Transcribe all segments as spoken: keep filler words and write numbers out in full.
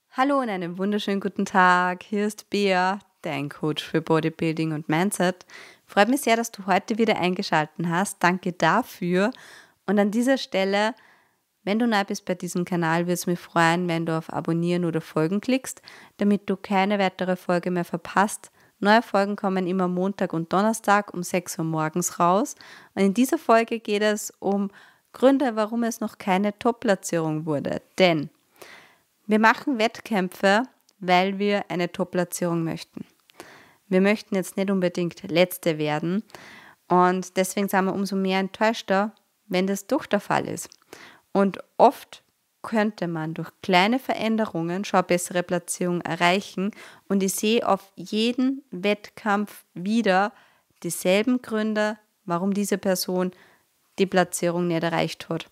Hallo und einen wunderschönen guten Tag. Hier ist Bea, dein Coach für Bodybuilding und Mindset. Freut mich sehr, dass du heute wieder eingeschaltet hast. Danke dafür. Und an dieser Stelle, wenn du neu bist bei diesem Kanal, würde es mich freuen, wenn du auf Abonnieren oder Folgen klickst, damit du keine weitere Folge mehr verpasst. Neue Folgen kommen immer Montag und Donnerstag um sechs Uhr morgens raus. Und in dieser Folge geht es um Gründe, warum es noch keine Top-Platzierung wurde. Denn wir machen Wettkämpfe, weil wir eine Top-Platzierung möchten. Wir möchten jetzt nicht unbedingt Letzte werden und deswegen sind wir umso mehr enttäuschter, wenn das doch der Fall ist. Und oft könnte man durch kleine Veränderungen schon eine bessere Platzierung erreichen und ich sehe auf jeden Wettkampf wieder dieselben Gründe, warum diese Person die Platzierung nicht erreicht hat.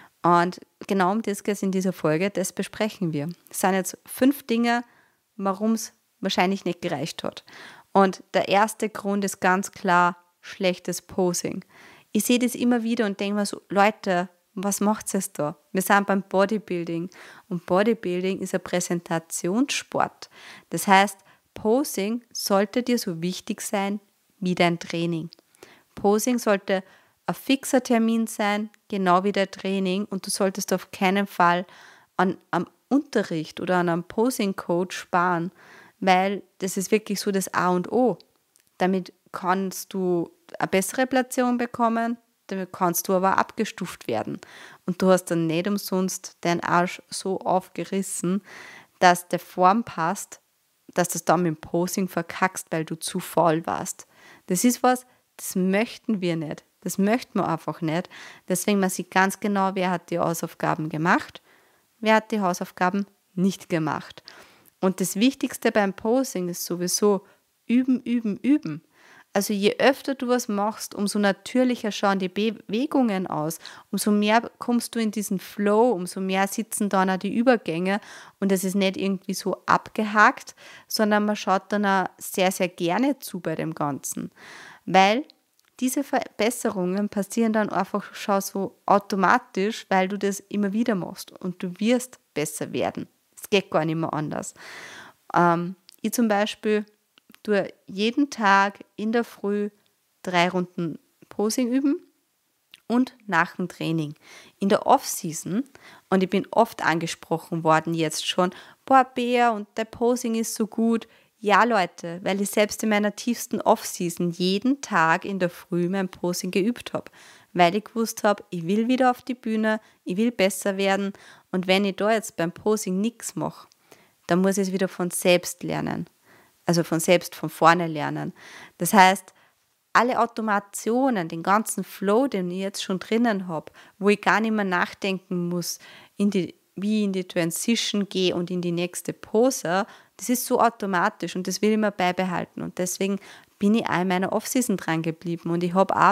Und genau um das geht es in dieser Folge, das besprechen wir. Es sind jetzt fünf Dinge, warum es wahrscheinlich nicht gereicht hat. Und der erste Grund ist ganz klar schlechtes Posing. Ich sehe das immer wieder und denke mir so, Leute, was macht es da? Wir sind beim Bodybuilding und Bodybuilding ist ein Präsentationssport. Das heißt, Posing sollte dir so wichtig sein wie dein Training. Posing sollte ein fixer Termin sein, genau wie der Training und du solltest auf keinen Fall an am Unterricht oder an einem Posing-Coach sparen, weil das ist wirklich so das A und O. Damit kannst du eine bessere Platzierung bekommen, damit kannst du aber abgestuft werden. Und du hast dann nicht umsonst deinen Arsch so aufgerissen, dass der Form passt, dass du das dann mit dem Posing verkackst, weil du zu faul warst. Das ist was, das möchten wir nicht. Das möchten wir einfach nicht. Deswegen man sieht ganz genau, wer hat die Hausaufgaben gemacht, wer hat die Hausaufgaben nicht gemacht. Und das Wichtigste beim Posing ist sowieso üben, üben, üben. Also je öfter du was machst, umso natürlicher schauen die Bewegungen aus, umso mehr kommst du in diesen Flow, umso mehr sitzen dann auch die Übergänge und es ist nicht irgendwie so abgehakt, sondern man schaut dann auch sehr, sehr gerne zu bei dem Ganzen. Weil diese Verbesserungen passieren dann einfach schon so automatisch, weil du das immer wieder machst und du wirst besser werden. Es geht gar nicht mehr anders. Ähm, ich zum Beispiel tue jeden Tag in der Früh drei Runden Posing üben und nach dem Training. In der Off-Season, und ich bin oft angesprochen worden jetzt schon, boah Bea, und der Posing ist so gut. Ja, Leute, weil ich selbst in meiner tiefsten Off-Season jeden Tag in der Früh mein Posing geübt habe, weil ich gewusst habe, ich will wieder auf die Bühne, ich will besser werden und wenn ich da jetzt beim Posing nichts mache, dann muss ich es wieder von selbst lernen, also von selbst von vorne lernen. Das heißt, alle Automationen, den ganzen Flow, den ich jetzt schon drinnen habe, wo ich gar nicht mehr nachdenken muss, in die, wie ich in die Transition gehe und in die nächste Pose, das ist so automatisch und das will ich mir beibehalten. Und deswegen bin ich auch in meiner Off-Season dran geblieben. Und ich habe auch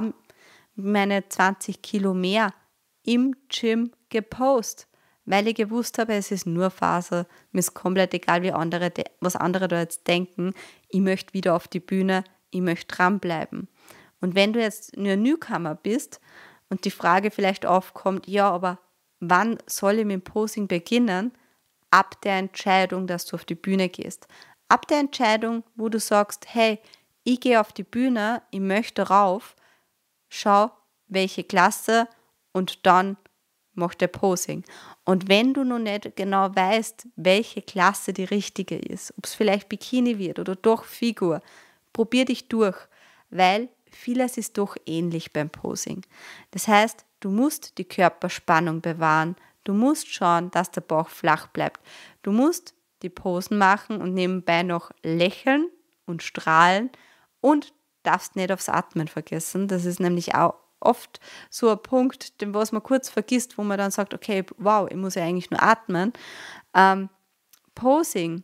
meine zwanzig Kilo mehr im Gym gepostet, weil ich gewusst habe, es ist nur Phase. Mir ist komplett egal, wie andere, was andere da jetzt denken. Ich möchte wieder auf die Bühne, ich möchte dranbleiben. Und wenn du jetzt nur ein Newcomer bist und die Frage vielleicht aufkommt, ja, aber wann soll ich mit dem Posing beginnen? Ab der Entscheidung, dass du auf die Bühne gehst. Ab der Entscheidung, wo du sagst, hey, ich gehe auf die Bühne, ich möchte rauf, schau, welche Klasse und dann mach der Posing. Und wenn du noch nicht genau weißt, welche Klasse die richtige ist, ob es vielleicht Bikini wird oder doch Figur, probier dich durch, weil vieles ist doch ähnlich beim Posing. Das heißt, du musst die Körperspannung bewahren, du musst schauen, dass der Bauch flach bleibt. Du musst die Posen machen und nebenbei noch lächeln und strahlen und darfst nicht aufs Atmen vergessen. Das ist nämlich auch oft so ein Punkt, den was man kurz vergisst, wo man dann sagt, okay, wow, ich muss ja eigentlich nur atmen. Ähm, Posing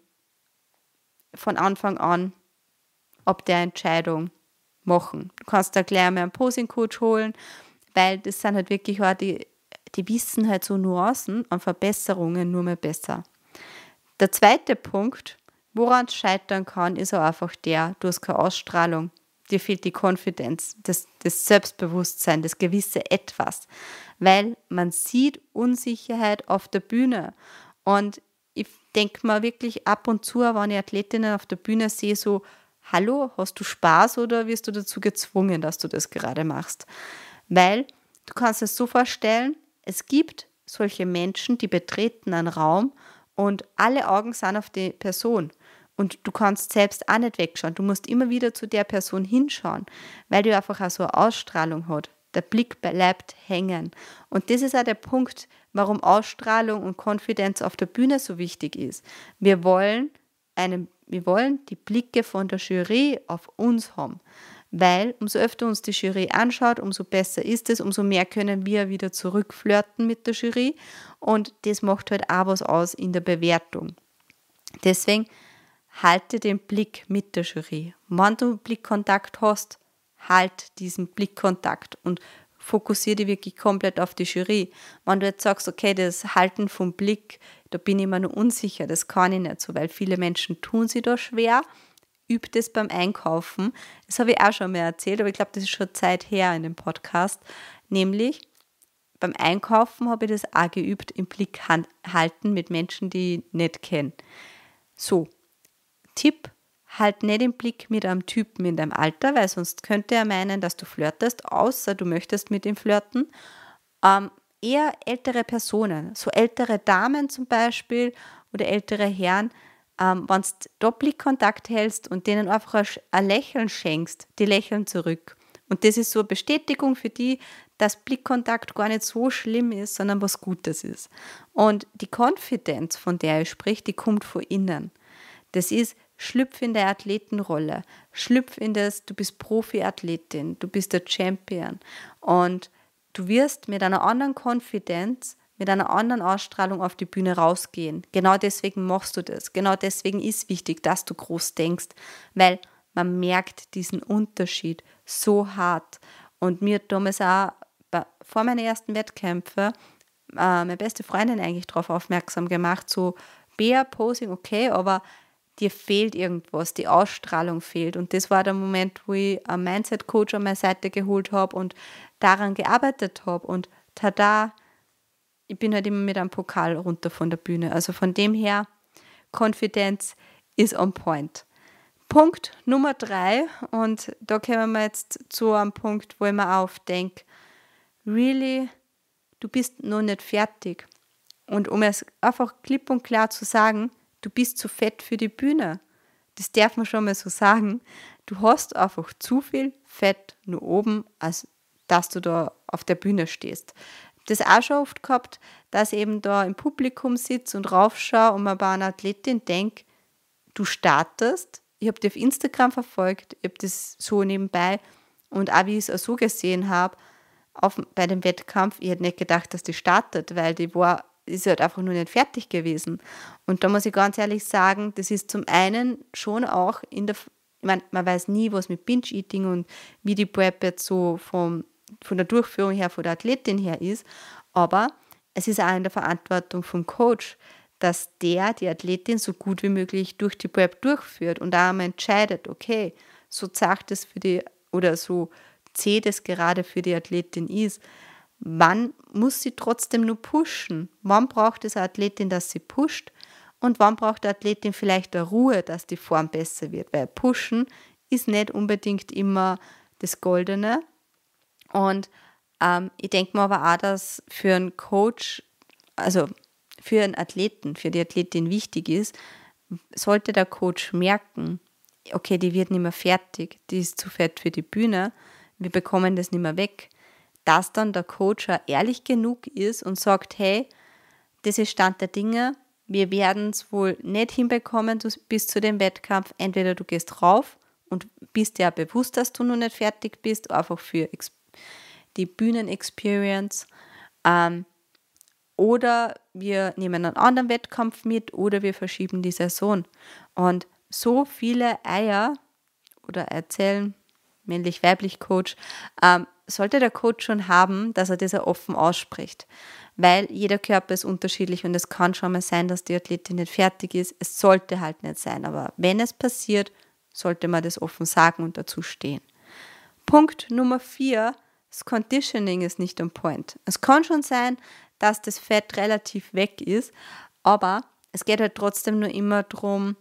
von Anfang an ab der Entscheidung machen. Du kannst da gleich mal einen Posing-Coach holen, weil das sind halt wirklich auch die Die wissen halt so Nuancen an Verbesserungen nur mehr besser. Der zweite Punkt, woran es scheitern kann, ist auch einfach der, du hast keine Ausstrahlung. Dir fehlt die Konfidenz, das, das Selbstbewusstsein, das gewisse Etwas. Weil man sieht Unsicherheit auf der Bühne. Und ich denke mir wirklich ab und zu, wenn ich Athletinnen auf der Bühne sehe, so, hallo, hast du Spaß oder wirst du dazu gezwungen, dass du das gerade machst? Weil du kannst es so vorstellen, es gibt solche Menschen, die betreten einen Raum und alle Augen sind auf die Person. Und du kannst selbst auch nicht wegschauen. Du musst immer wieder zu der Person hinschauen, weil die einfach auch so eine Ausstrahlung hat. Der Blick bleibt hängen. Und das ist auch der Punkt, warum Ausstrahlung und Konfidenz auf der Bühne so wichtig ist. Wir wollen, eine, wir wollen die Blicke von der Jury auf uns haben. Weil umso öfter uns die Jury anschaut, umso besser ist es, umso mehr können wir wieder zurückflirten mit der Jury. Und das macht halt auch was aus in der Bewertung. Deswegen halte den Blick mit der Jury. Wenn du Blickkontakt hast, halt diesen Blickkontakt und fokussiere dich wirklich komplett auf die Jury. Wenn du jetzt sagst, okay, das Halten vom Blick, da bin ich mir noch unsicher, das kann ich nicht so, weil viele Menschen tun sich da schwer, übe das beim Einkaufen. Das habe ich auch schon mal erzählt, aber ich glaube, das ist schon Zeit her in dem Podcast. Nämlich, beim Einkaufen habe ich das auch geübt, im Blick halten mit Menschen, die ich nicht kenne. So, Tipp, halt nicht den Blick mit einem Typen in deinem Alter, weil sonst könnte er meinen, dass du flirtest, außer du möchtest mit ihm flirten. Ähm, eher ältere Personen, so ältere Damen zum Beispiel oder ältere Herren, ähm, wenn du da Blickkontakt hältst und denen einfach ein, ein Lächeln schenkst, die lächeln zurück. Und das ist so eine Bestätigung für die, dass Blickkontakt gar nicht so schlimm ist, sondern was Gutes ist. Und die Konfidenz, von der ich spreche, die kommt von innen. Das ist, schlüpf in der Athletenrolle, schlüpf in das, du bist Profiathletin, du bist der Champion und du wirst mit einer anderen Konfidenz, mit einer anderen Ausstrahlung auf die Bühne rausgehen. Genau deswegen machst du das, genau deswegen ist wichtig, dass du groß denkst, weil man merkt diesen Unterschied so hart. Und mir hat damals auch bei, vor meinen ersten Wettkämpfen äh, meine beste Freundin eigentlich darauf aufmerksam gemacht, so Bea, Posing, okay, aber dir fehlt irgendwas, die Ausstrahlung fehlt. Und das war der Moment, wo ich einen Mindset-Coach an meine Seite geholt habe und daran gearbeitet habe. Und tada, ich bin halt immer mit einem Pokal runter von der Bühne. Also von dem her, Konfidenz ist on point. Punkt Nummer drei, und da kommen wir jetzt zu einem Punkt, wo ich mir aufdenke, really, du bist noch nicht fertig. Und um es einfach klipp und klar zu sagen, du bist zu fett für die Bühne. Das darf man schon mal so sagen. Du hast einfach zu viel Fett nur oben, als dass du da auf der Bühne stehst. Das auch schon oft gehabt, dass ich eben da im Publikum sitze und raufschaue und mir bei einer Athletin denke, du startest. Ich habe die auf Instagram verfolgt, ich habe das so nebenbei und auch wie ich es auch so gesehen habe, auf, bei dem Wettkampf, ich hätte nicht gedacht, dass die startet, weil die war ist halt einfach nur nicht fertig gewesen. Und da muss ich ganz ehrlich sagen, das ist zum einen schon auch in der, ich meine, man weiß nie, was mit Binge-Eating und wie die Prep jetzt so vom, von der Durchführung her, von der Athletin her ist, aber es ist auch in der Verantwortung vom Coach, dass der die Athletin so gut wie möglich durch die Prep durchführt und auch einmal entscheidet, okay, so zart es für die, oder so zäh das gerade für die Athletin ist. Wann muss sie trotzdem nur pushen? Wann braucht es eine Athletin, dass sie pusht? Und wann braucht die Athletin vielleicht eine Ruhe, dass die Form besser wird? Weil pushen ist nicht unbedingt immer das Goldene. Und ähm, ich denke mir aber auch, dass für einen Coach, also für einen Athleten, für die Athletin wichtig ist, sollte der Coach merken, okay, die wird nicht mehr fertig, die ist zu fett für die Bühne, wir bekommen das nicht mehr weg, dass dann der Coach auch ehrlich genug ist und sagt, hey, das ist Stand der Dinge, wir werden es wohl nicht hinbekommen bis zu dem Wettkampf, entweder du gehst rauf und bist dir auch bewusst, dass du noch nicht fertig bist, einfach für die Bühnen-Experience, ähm, oder wir nehmen einen anderen Wettkampf mit oder wir verschieben die Saison. Und so viele Eier oder erzählen, männlich-weiblich Coach, ähm, sollte der Coach schon haben, dass er das auch offen ausspricht. Weil jeder Körper ist unterschiedlich und es kann schon mal sein, dass die Athletin nicht fertig ist. Es sollte halt nicht sein, aber wenn es passiert, sollte man das offen sagen und dazu stehen. Punkt Nummer vier, das Conditioning ist nicht on point. Es kann schon sein, dass das Fett relativ weg ist, aber es geht halt trotzdem nur immer darum,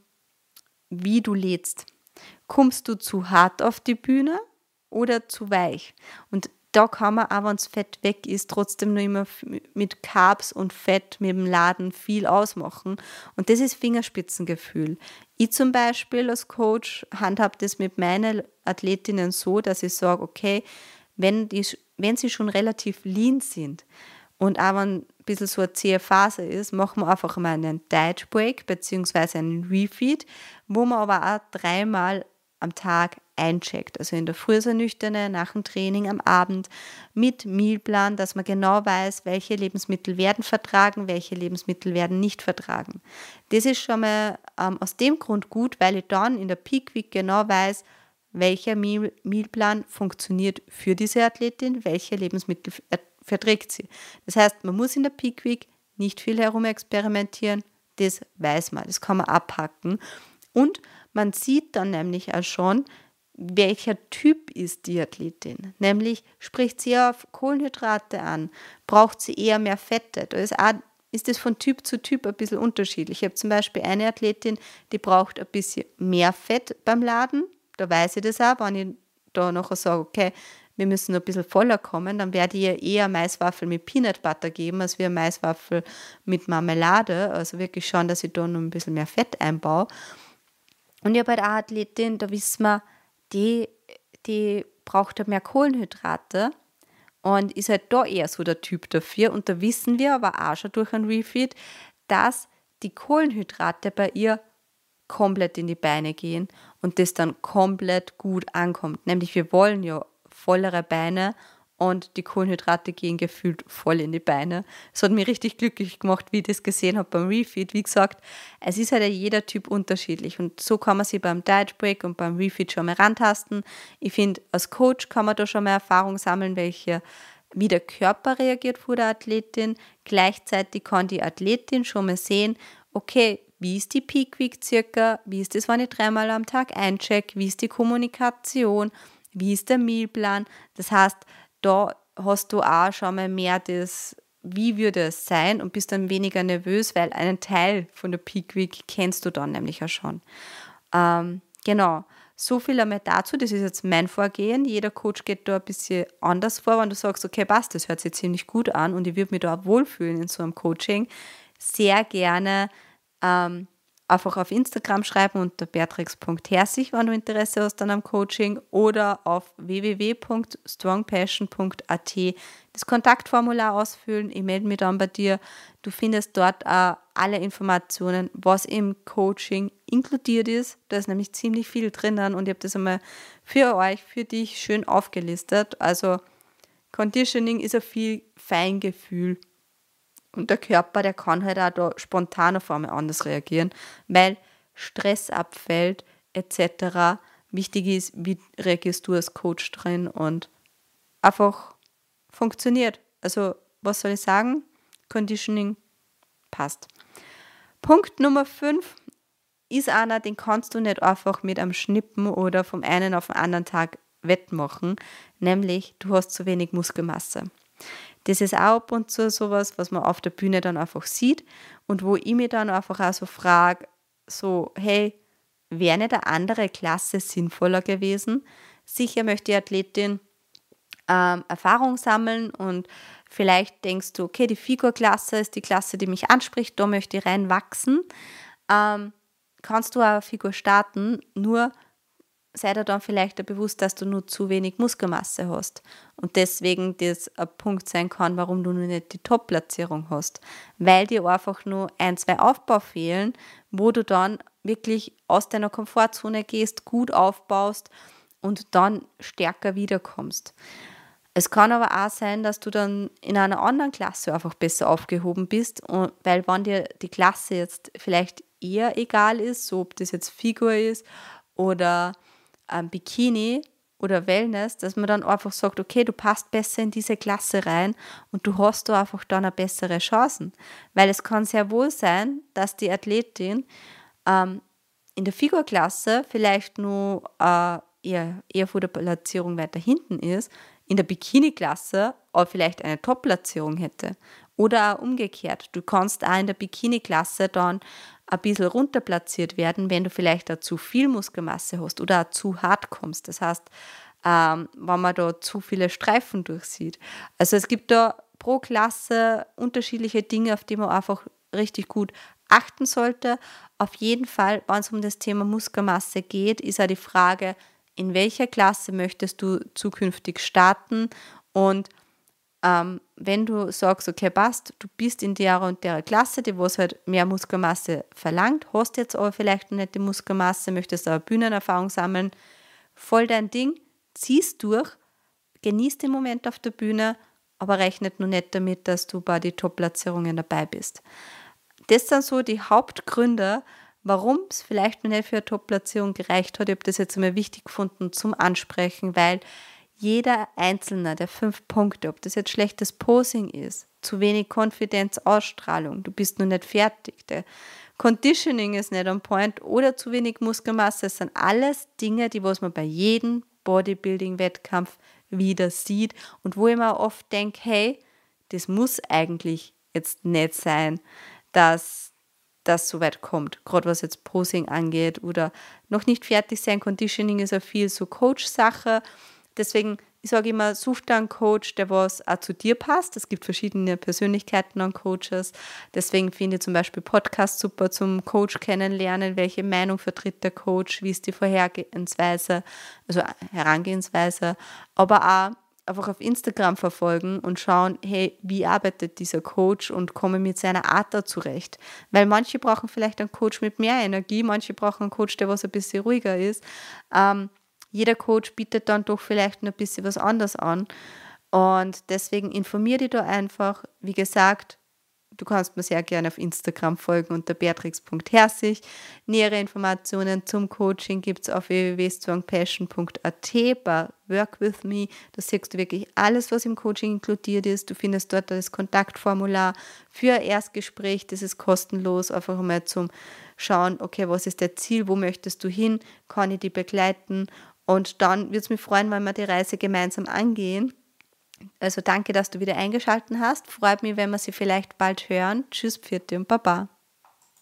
wie du lädst. Kommst du zu hart auf die Bühne oder zu weich? Und da kann man auch, wenn das Fett weg ist, trotzdem nur immer mit Carbs und Fett mit dem Laden viel ausmachen. Und das ist Fingerspitzengefühl. Ich zum Beispiel als Coach handhabe das mit meinen Athletinnen so, dass ich sage, okay, wenn, die, wenn sie schon relativ lean sind und auch wenn ein bisschen so eine zähe Phase ist, machen wir einfach mal einen Diet Break bzw. einen Refeed, wo man aber auch dreimal am Tag eincheckt. Also in der Früh so nüchterne, nach dem Training am Abend mit Mealplan, dass man genau weiß, welche Lebensmittel werden vertragen, welche Lebensmittel werden nicht vertragen. Das ist schon mal ähm, aus dem Grund gut, weil ich dann in der Peak Week genau weiß, welcher Meal, Mealplan funktioniert für diese Athletin, welche Lebensmittel verträgt sie. Das heißt, man muss in der Peak Week nicht viel herumexperimentieren, das weiß man, das kann man abhacken. Und man sieht dann nämlich auch schon, welcher Typ ist die Athletin. Nämlich spricht sie auf Kohlenhydrate an, braucht sie eher mehr Fette. Da ist, auch, ist das von Typ zu Typ ein bisschen unterschiedlich. Ich habe zum Beispiel eine Athletin, die braucht ein bisschen mehr Fett beim Laden. Da weiß ich das auch, wenn ich da nachher sage, okay, wir müssen noch ein bisschen voller kommen, dann werde ich ihr eher Maiswaffel mit Peanut Butter geben, als wir Maiswaffel mit Marmelade. Also wirklich schauen, dass ich da noch ein bisschen mehr Fett einbaue. Und ich habe halt eine Athletin, da wissen wir, die, die braucht halt mehr Kohlenhydrate und ist halt da eher so der Typ dafür. Und da wissen wir aber auch schon durch einen Refeed, dass die Kohlenhydrate bei ihr komplett in die Beine gehen und das dann komplett gut ankommt. Nämlich wir wollen ja vollere Beine und die Kohlenhydrate gehen gefühlt voll in die Beine. Es hat mich richtig glücklich gemacht, wie ich das gesehen habe beim Refeed. Wie gesagt, es ist halt jeder Typ unterschiedlich und so kann man sich beim Diet Break und beim Refeed schon mal rantasten. Ich finde, als Coach kann man da schon mal Erfahrung sammeln, welche, wie der Körper reagiert vor der Athletin. Gleichzeitig kann die Athletin schon mal sehen, okay, wie ist die Peak Week circa, wie ist das, wenn ich dreimal am Tag eincheck, wie ist die Kommunikation, wie ist der Mealplan. Das heißt, da hast du auch schon mal mehr das, wie würde es sein und bist dann weniger nervös, weil einen Teil von der Peak Week kennst du dann nämlich auch schon. Ähm, genau, so viel einmal dazu, das ist jetzt mein Vorgehen. Jeder Coach geht da ein bisschen anders vor, wenn du sagst, okay, passt, das hört sich ziemlich gut an und ich würde mich da auch wohlfühlen in so einem Coaching. Sehr gerne ähm, einfach auf Instagram schreiben unter beatrix punkt herzig, wenn du Interesse hast an einem Coaching oder auf w w w punkt strongpassion punkt a t das Kontaktformular ausfüllen. Ich melde mich dann bei dir. Du findest dort auch alle Informationen, was im Coaching inkludiert ist. Da ist nämlich ziemlich viel drinnen und ich habe das einmal für euch, für dich schön aufgelistet. Also Conditioning ist ein viel Feingefühl. Und der Körper, der kann halt auch da spontan auf einmal anders reagieren, weil Stress abfällt et cetera. Wichtig ist, wie reagierst du als Coach drin und einfach funktioniert. Also, was soll ich sagen? Conditioning passt. Punkt Nummer fünf ist einer, den kannst du nicht einfach mit einem Schnippen oder vom einen auf den anderen Tag wettmachen, nämlich du hast zu wenig Muskelmasse. Das ist auch ab und zu sowas, was man auf der Bühne dann einfach sieht und wo ich mich dann einfach auch so frage, so, hey, wäre nicht eine andere Klasse sinnvoller gewesen? Sicher möchte die Athletin ähm, Erfahrung sammeln und vielleicht denkst du, okay, die Figurklasse ist die Klasse, die mich anspricht, da möchte ich reinwachsen. Ähm, kannst du auch eine Figur starten, nur sei dir dann vielleicht bewusst, dass du nur zu wenig Muskelmasse hast und deswegen das ein Punkt sein kann, warum du nur nicht die Top-Platzierung hast, weil dir einfach nur ein, zwei Aufbau fehlen, wo du dann wirklich aus deiner Komfortzone gehst, gut aufbaust und dann stärker wiederkommst. Es kann aber auch sein, dass du dann in einer anderen Klasse einfach besser aufgehoben bist, und weil wenn dir die Klasse jetzt vielleicht eher egal ist, so ob das jetzt Figur ist oder ähm, Bikini oder Wellness, dass man dann einfach sagt, okay, du passt besser in diese Klasse rein und du hast da einfach dann eine bessere Chancen. Weil es kann sehr wohl sein, dass die Athletin ähm, in der Figurklasse vielleicht nur äh, eher, eher vor der Platzierung weiter hinten ist, in der Bikini-Klasse aber vielleicht eine Top-Platzierung hätte. Oder auch umgekehrt, du kannst auch in der Bikini-Klasse dann ein bisschen runter platziert werden, wenn du vielleicht auch zu viel Muskelmasse hast oder auch zu hart kommst. Das heißt, ähm, wenn man da zu viele Streifen durchsieht. Also es gibt da pro Klasse unterschiedliche Dinge, auf die man einfach richtig gut achten sollte. Auf jeden Fall, wenn es um das Thema Muskelmasse geht, ist auch die Frage, in welcher Klasse möchtest du zukünftig starten, und ähm, wenn du sagst, okay, passt, du bist in der und der Klasse, die was halt mehr Muskelmasse verlangt, hast jetzt aber vielleicht noch nicht die Muskelmasse, möchtest aber Bühnenerfahrung sammeln, voll dein Ding, ziehst durch, genießt den Moment auf der Bühne, aber rechnet nur nicht damit, dass du bei den Top-Platzierungen dabei bist. Das sind so die Hauptgründe, warum es vielleicht noch nicht für eine Top-Platzierung gereicht hat. Ich habe das jetzt einmal wichtig gefunden zum Ansprechen, weil jeder einzelne der fünf Punkte, ob das jetzt schlechtes Posing ist, zu wenig Konfidenz, Ausstrahlung, du bist noch nicht fertig, der Conditioning ist nicht on point oder zu wenig Muskelmasse, das sind alles Dinge, die was man bei jedem Bodybuilding-Wettkampf wieder sieht und wo ich mir oft denke, hey, das muss eigentlich jetzt nicht sein, dass das so weit kommt, gerade was jetzt Posing angeht oder noch nicht fertig sein. Conditioning ist ja viel so Coach-Sache. Deswegen, ich sage immer, such dir einen Coach, der was auch zu dir passt. Es gibt verschiedene Persönlichkeiten an Coaches. Deswegen finde ich zum Beispiel Podcasts super zum Coach kennenlernen. Welche Meinung vertritt der Coach? Wie ist die Vorhergehensweise, also Herangehensweise? Aber auch einfach auf Instagram verfolgen und schauen, hey, wie arbeitet dieser Coach und komme mit seiner Art da zurecht. Weil manche brauchen vielleicht einen Coach mit mehr Energie, manche brauchen einen Coach, der was ein bisschen ruhiger ist. Ähm, Jeder Coach bietet dann doch vielleicht ein bisschen was anderes an. Und deswegen informiere dich da einfach. Wie gesagt, du kannst mir sehr gerne auf Instagram folgen unter beatrix punkt herzig. Nähere Informationen zum Coaching gibt es auf w w w punkt strong passion punkt a t bei Work with Me. Da siehst du wirklich alles, was im Coaching inkludiert ist. Du findest dort das Kontaktformular für ein Erstgespräch. Das ist kostenlos, einfach mal zum Schauen, okay, was ist der Ziel, wo möchtest du hin, kann ich dich begleiten? Und dann würde es mich freuen, wenn wir die Reise gemeinsam angehen. Also danke, dass du wieder eingeschaltet hast. Freut mich, wenn wir sie vielleicht bald hören. Tschüss, Pfiat und Baba.